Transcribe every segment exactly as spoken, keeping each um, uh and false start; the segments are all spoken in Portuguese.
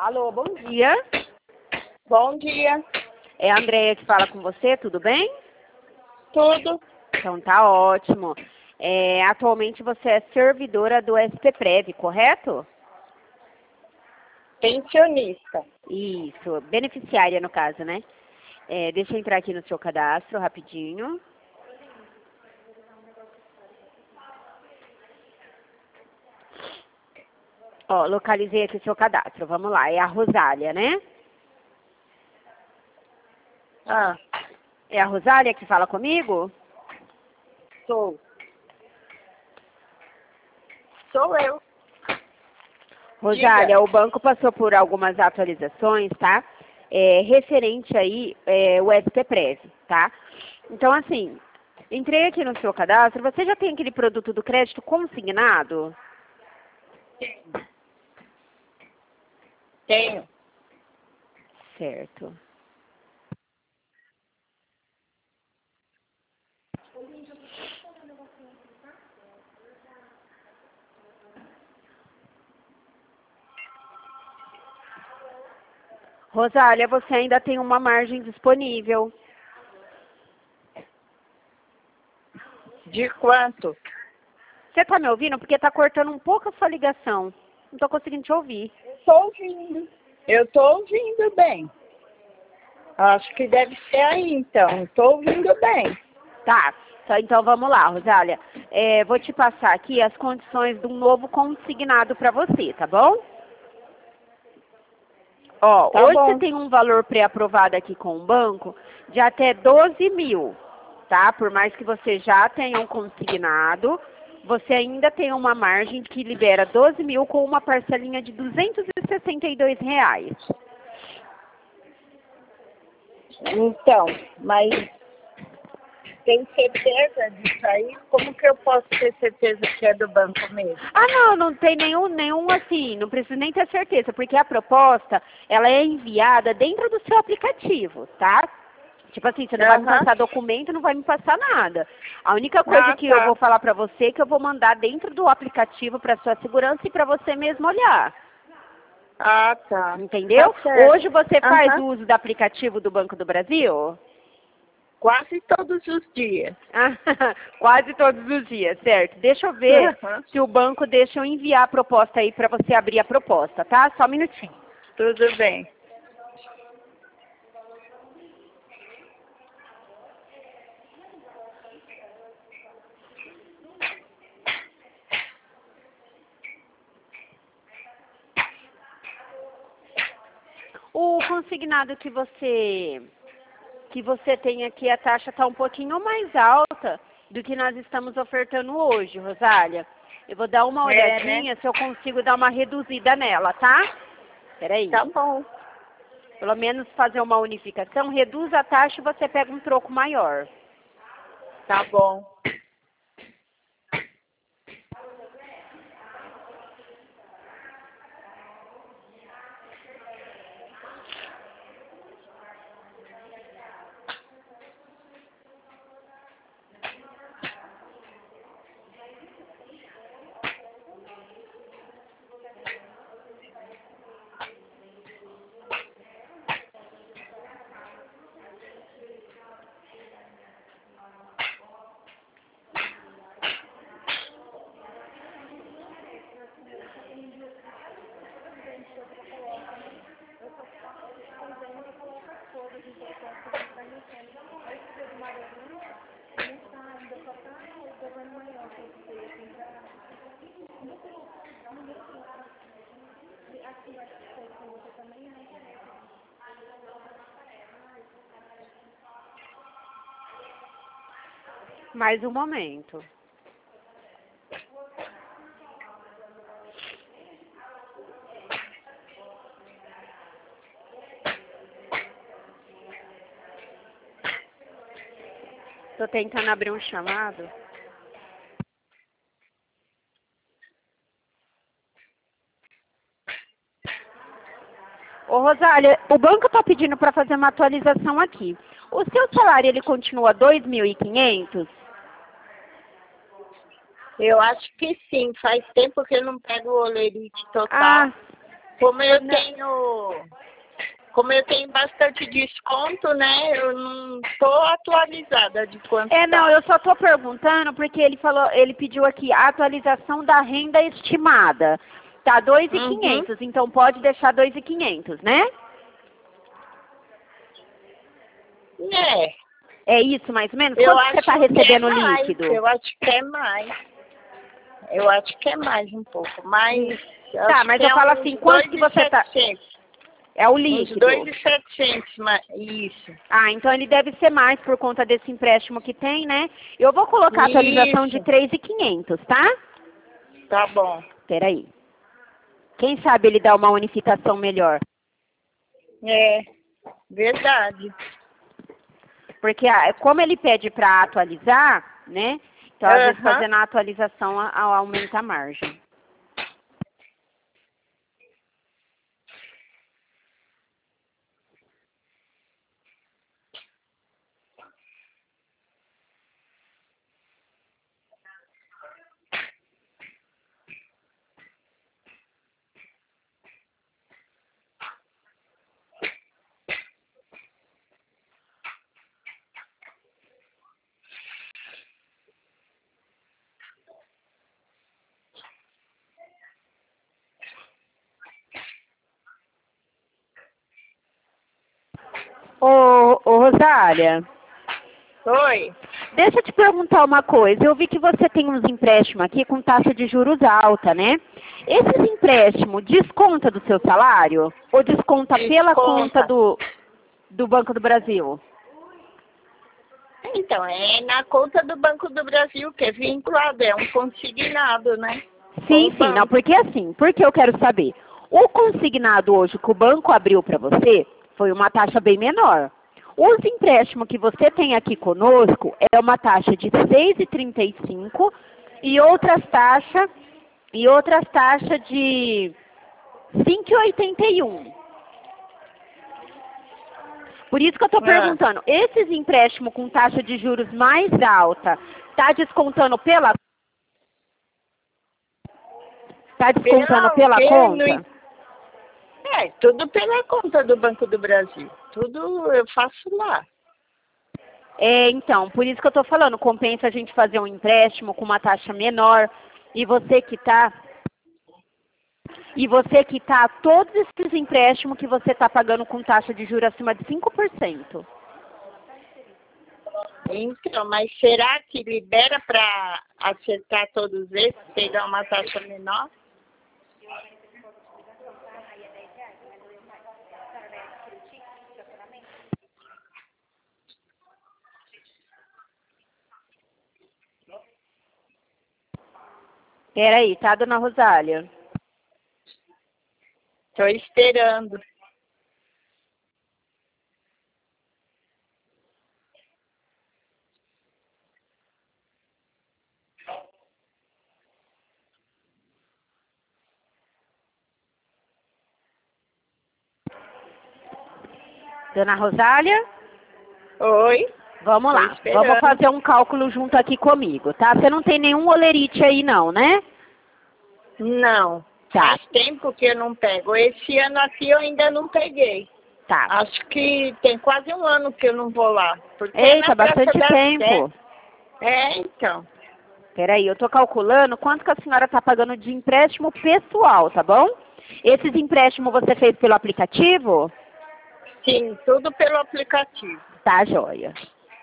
Alô, bom dia. Bom dia. É a Andréia que fala com você, tudo bem? Tudo. Então tá ótimo. É, atualmente você é servidora do SPPrev, correto? Pensionista. Isso, beneficiária no caso, né? É, deixa eu entrar aqui no seu cadastro rapidinho. Ó, localizei aqui o seu cadastro, vamos lá, é a Rosália, né? Ah, É a Rosália que fala comigo? sou. Sou eu. Rosália, Diga. o banco passou por algumas atualizações, tá? É, referente aí, é, o SPPrev, tá? Então, assim, entrei aqui no seu cadastro, você já tem aquele produto do crédito consignado? Tenho. Certo. Rosália, você ainda tem uma margem disponível. De quanto? Você tá me ouvindo? Porque tá cortando um pouco a sua ligação. Não tô conseguindo te ouvir. Estou ouvindo. Eu estou ouvindo bem. Acho que deve ser aí, então. Estou ouvindo bem. Tá, só então vamos lá, Rosália. É, vou te passar aqui as condições de um novo consignado para você, tá bom? Ó, Tá hoje você bom. tem um valor pré-aprovado aqui com o banco de até doze mil, tá? Por mais que você já tenha um consignado, você ainda tem uma margem que libera doze mil com uma parcelinha de duzentos e sessenta e dois reais. Então, mas tem certeza disso aí? Como que eu posso ter certeza que é do banco mesmo? Ah, não, não tem nenhum, nenhum assim, não precisa nem ter certeza, porque a proposta, ela é enviada dentro do seu aplicativo, tá? Tipo assim, você não vai me Aham. passar documento, não vai me passar nada. A única coisa Ah, que eu tá. vou falar pra você é que eu vou mandar dentro do aplicativo pra sua segurança e pra você mesmo olhar. Ah, tá. Entendeu? Tá certo. Hoje você faz Aham. o uso do aplicativo do Banco do Brasil? Quase todos os dias. Ah, quase todos os dias, certo? Deixa eu ver Aham. se o banco deixa eu enviar a proposta aí pra você abrir a proposta, tá? Só um minutinho. Tudo bem. O consignado que você que você tem aqui, a taxa está um pouquinho mais alta do que nós estamos ofertando hoje, Rosália. Eu vou dar uma É, né? olhadinha se eu consigo dar uma reduzida nela, tá? Peraí. Tá bom. Pelo menos fazer uma unificação, reduz a taxa e você pega um troco maior. Tá bom. Mais um momento. Tô tentando abrir um chamado. Ô, Rosália, o banco está pedindo para fazer uma atualização aqui. O seu salário, ele continua dois mil e quinhentos? Eu acho que sim. Faz tempo que eu não pego o olerite Ah, total. Como eu tenho, como eu tenho bastante desconto, né? Eu não tô atualizada de quanto É, não, tá. eu só tô perguntando porque ele falou, ele pediu aqui a atualização da renda estimada. Tá dois mil e Uhum. quinhentos, então pode deixar dois mil e quinhentos, né? É. É isso, mais ou menos? Eu Quanto que você acho está que é recebendo mais. líquido? Eu acho que é mais. Eu acho que é mais um pouco. Mas. Tá, acho mas que eu é falo uns assim, quanto que você tá... dois mil e setecentos. É o Uns líquido. dois mil e setecentos, mas isso. Ah, então ele deve ser mais por conta desse empréstimo que tem, né? Eu vou colocar a atualização de Isso. três mil e quinhentos, tá? Tá bom. Peraí. Quem sabe ele dá uma unificação melhor? É. Verdade. Porque ah, como ele pede para atualizar, né? Então, às vezes, Aham. fazendo a atualização a- a- aumenta a margem. Ô, ô Rosália, Oi. deixa eu te perguntar uma coisa. Eu vi que você tem uns empréstimos aqui com taxa de juros alta, né? Esses empréstimos desconta do seu salário? Ou desconta pela conta Desconta. do, do Banco do Brasil? Então, é na conta do Banco do Brasil, que é vinculado, é um consignado, né? Com Sim, o sim, não, banco. porque assim, porque eu quero saber. O consignado hoje que o banco abriu para você foi uma taxa bem menor. Os empréstimos que você tem aqui conosco é uma taxa de seis vírgula trinta e cinco e outras taxas e outras taxas de cinco vírgula oitenta e um. Por isso que eu estou Ah. perguntando, esses empréstimos com taxa de juros mais alta, tá descontando pela tá descontando Pela, pela que conta? no- É, tudo pela conta do Banco do Brasil. Tudo eu faço lá. É, então, por isso que eu estou falando, compensa a gente fazer um empréstimo com uma taxa menor e você quitar e você quitar todos esses empréstimos que você está pagando com taxa de juros acima de cinco por cento. Então, mas será que libera para acertar todos esses, pegar uma taxa menor? Peraí, tá, dona Rosália? Estou esperando. Dona Rosália? Oi? Vamos Tô lá, esperando. vamos fazer um cálculo junto aqui comigo, tá? Você não tem nenhum olerite aí não, né? Não. Tá, Faz tempo que eu não pego. Esse ano aqui eu ainda não peguei. tá. Acho que tem quase um ano que eu não vou lá. Porque é Eita, na Praça bastante da Sé. tempo. É, então. Peraí, eu tô calculando quanto que a senhora tá pagando de empréstimo pessoal, tá bom? Esses empréstimos você fez pelo aplicativo? Sim, tudo pelo aplicativo. Tá, joia.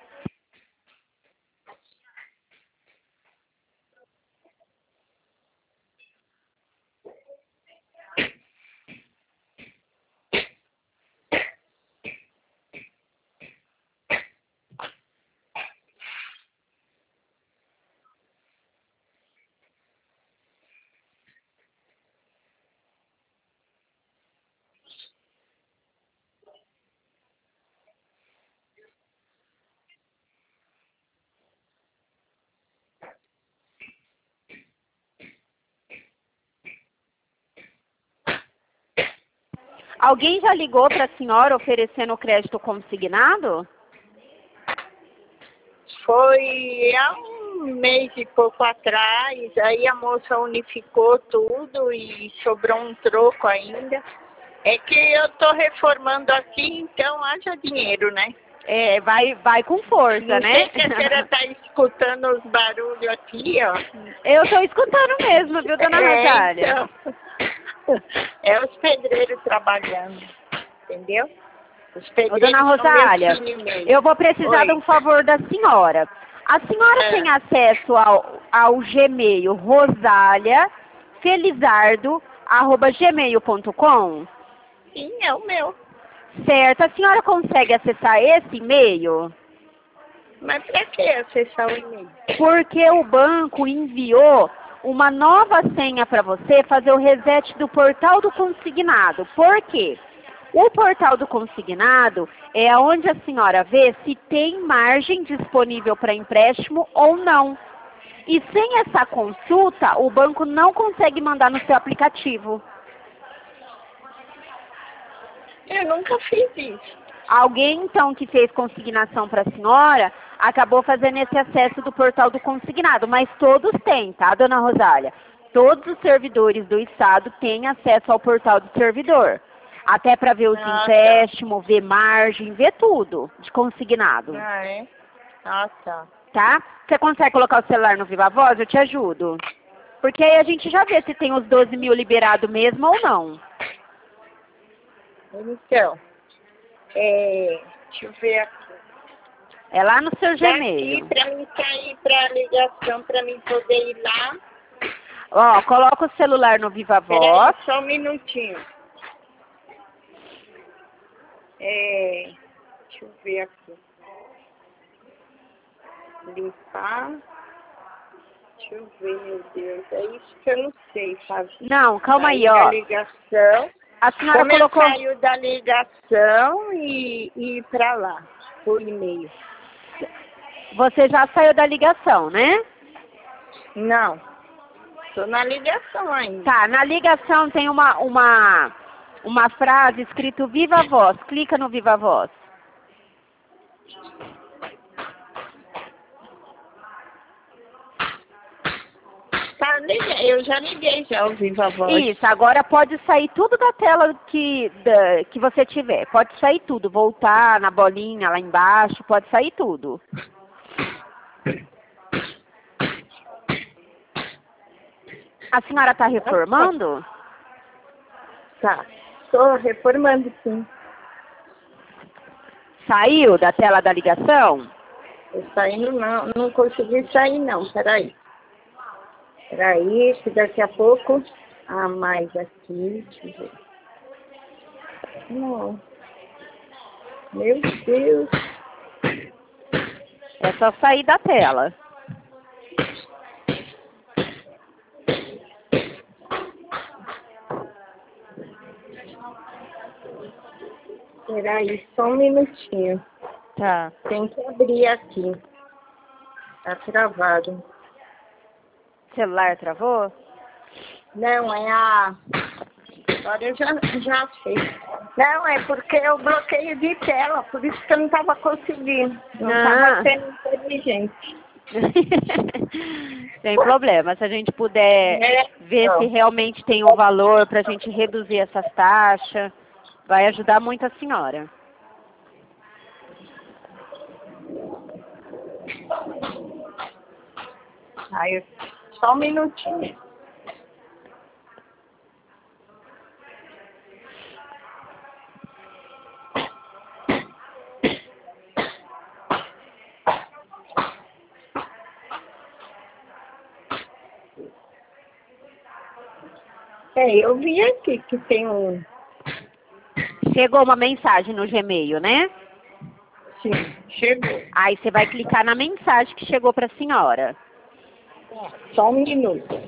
Alguém já ligou para a senhora oferecendo crédito consignado? Foi há um um mês e pouco atrás, aí a moça unificou tudo e sobrou um troco ainda. É que eu tô reformando aqui, então haja dinheiro, né? É, vai, vai com força, Não né? sei se a senhora tá escutando os barulhos aqui, ó. Eu tô escutando mesmo, viu, dona É, Rosália? então. É os pedreiros trabalhando, entendeu? Os Ô, pedreiros dona são Rosália, meus filhos mesmo. eu vou precisar de Oi. um favor da senhora. A senhora É. tem acesso ao, ao Gmail rosália felizardo arroba gmail ponto com? Sim, é o meu. Certo. A senhora consegue acessar esse e-mail? Mas pra que acessar o e-mail? Porque o banco enviou uma nova senha para você fazer o reset do portal do consignado. Por quê? O portal do consignado é onde a senhora vê se tem margem disponível para empréstimo ou não. E sem essa consulta, o banco não consegue mandar no seu aplicativo. Eu nunca fiz isso. Alguém, então, que fez consignação para a senhora, acabou fazendo esse acesso do portal do consignado, mas todos têm, tá, dona Rosália? Todos os servidores do Estado têm acesso ao portal do servidor. Até para ver os Ah, empréstimos, ver margem, ver tudo de consignado, tá. Ah, é? Ah, tá. tá? Você consegue colocar o celular no Viva Voz? Eu te ajudo. Porque aí a gente já vê se tem os doze mil liberado mesmo ou não. Então, é, deixa eu ver aqui. É lá no seu Daqui Gmail. pra mim sair pra ligação, pra mim poder ir lá. Ó, coloca o celular no Viva Voz. Peraí, só um minutinho. É, deixa eu ver aqui. Limpar. Deixa eu ver, meu Deus. É isso que eu não sei fazer. Não, calma aí, Sair ó. da ligação. A senhora Como colocou... eu saio da ligação e, e ir pra lá, por e-mail. Você já saiu da ligação, né? Não, tô na ligação ainda. Tá, na ligação tem uma, uma, uma frase escrito Viva Voz. Clica no Viva Voz. Tá, liguei, eu já liguei já o Viva Voz. Isso, agora pode sair tudo da tela que, da, que você tiver. Pode sair tudo, voltar na bolinha lá embaixo, pode sair tudo. A senhora está reformando? Tá, tô reformando sim. Saiu da tela da ligação? Tô saindo não, não consegui sair não, peraí. Peraí, que daqui a pouco... Ah, mais aqui, deixa eu ver. Não. Meu Deus. É só sair da tela. Peraí, só um minutinho. Tá. Tem que abrir aqui. Tá travado. O celular travou? Não, é a... Agora eu já, já sei. Não, é porque eu bloqueio de tela, por isso que eu não tava conseguindo. Não Ah. tava sendo inteligente. Sem problema. Se a gente puder É, ver ó. se realmente tem um valor para a gente reduzir essas taxas, vai ajudar muito a senhora. Aí, só um minutinho. É, eu vi aqui que tem um... Chegou uma mensagem no Gmail, né? Sim, chegou. Aí você vai clicar na mensagem que chegou para a senhora. É, só um minuto.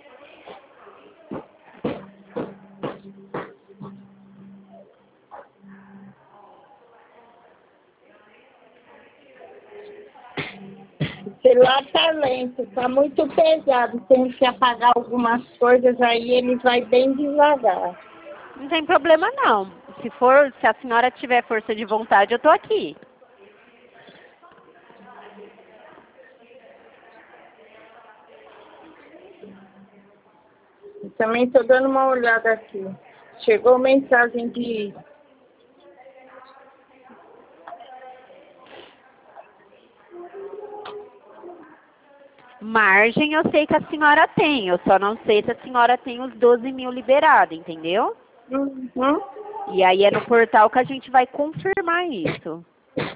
O celular tá lento, tá muito pesado. Tem que apagar algumas coisas, aí ele vai bem devagar. Não tem problema não. Se for, se a senhora tiver força de vontade, eu tô aqui. também estou dando uma olhada aqui. Chegou mensagem de... Margem eu sei que a senhora tem, eu só não sei se a senhora tem os doze mil liberado, entendeu? Uhum. E aí é no portal que a gente vai confirmar isso.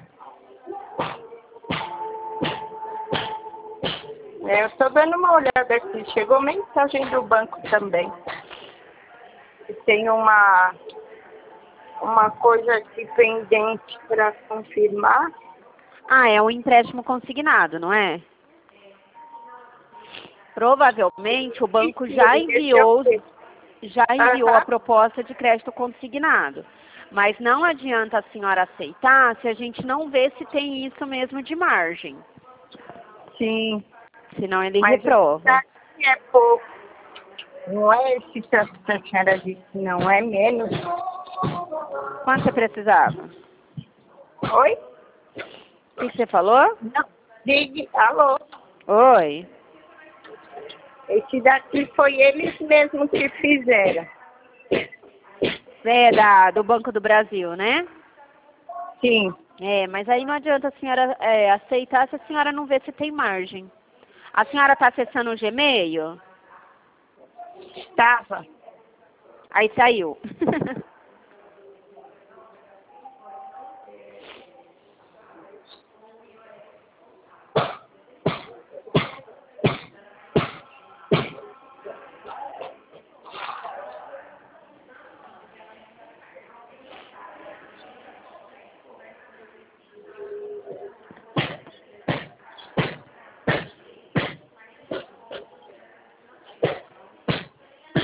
É, eu estou dando uma olhada aqui. Chegou mensagem do banco também. Tem uma, uma coisa aqui pendente para confirmar. Ah, é um empréstimo consignado, não é? Provavelmente o banco já enviou, já enviou a proposta de crédito consignado. Mas não adianta a senhora aceitar se a gente não vê se tem isso mesmo de margem. Sim. Senão ele Mas reprova. é pouco. Não é esse tanto que a senhora disse, não. É menos. Quanto você precisava? Oi? O que você falou? Não. Ligue. Alô? Oi. Esse daqui foi eles mesmos que fizeram. É da, do Banco do Brasil, né? Sim. É, mas aí não adianta a senhora é, aceitar se a senhora não vê se tem margem. A senhora está acessando o Gmail? Estava. Aí saiu.